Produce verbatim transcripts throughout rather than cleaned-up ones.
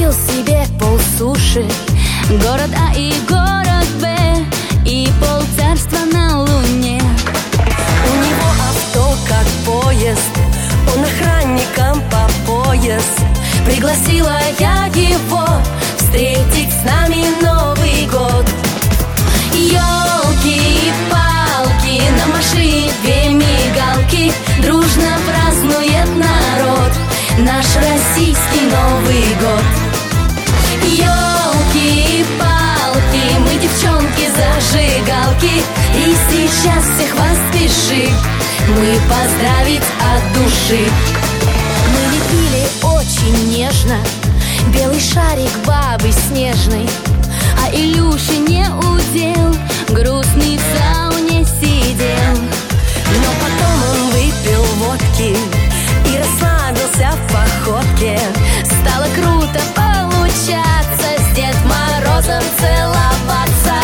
купил себе полсуши, город А и город Б, и полцарства на Луне. У него авто как поезд, он охранником по пояс. Пригласила я его встретить с нами Новый год. Ёлки-палки, на машине две мигалки, дружно празднует народ наш российский Новый год. Ёлки-палки, мы девчонки-зажигалки, и сейчас всех вас спешим мы поздравить от души. Мы лепили очень нежно белый шарик бабы снежной, а Илюша не удел, грустный в сауне сидел. Но потом он выпил водки и расслабился в походке. Стало круто получаться, с Дед Морозом целоваться.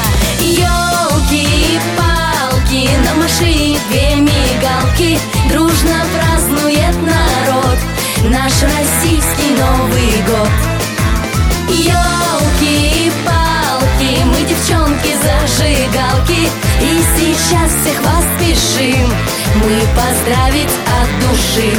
Ёлки-палки, на машине две мигалки, дружно празднует народ наш российский Новый год. Ёлки-палки, мы девчонки-зажигалки, и сейчас всех вас спешим мы поздравить от души.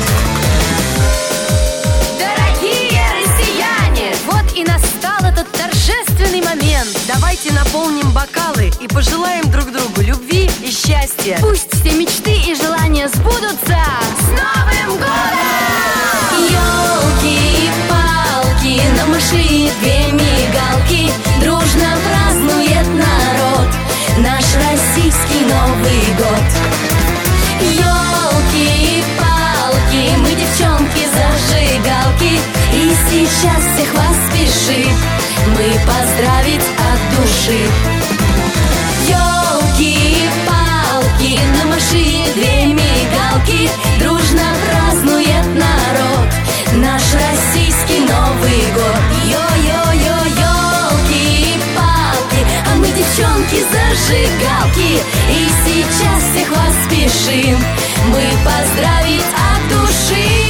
Дорогие россияне, вот и настал этот торжественный момент. Давайте наполним бокалы и пожелаем друг другу любви и счастья. Пусть все мечты и желания сбудутся. С Новым годом! Ёлки-палки, на машине две мигалки, дружно празднует народ наш российский Новый год. Ёлки-палки, мы девчонки-зажигалки, и сейчас всех вас спешим мы поздравить от души. Ёлки-палки, на машине две мигалки, дружно празднует народ наш российский Новый год. Йо-йо-йо-ёлки-палки, а мы девчонки-зажигалки, и сейчас всех вас спешим мы поздравить от души.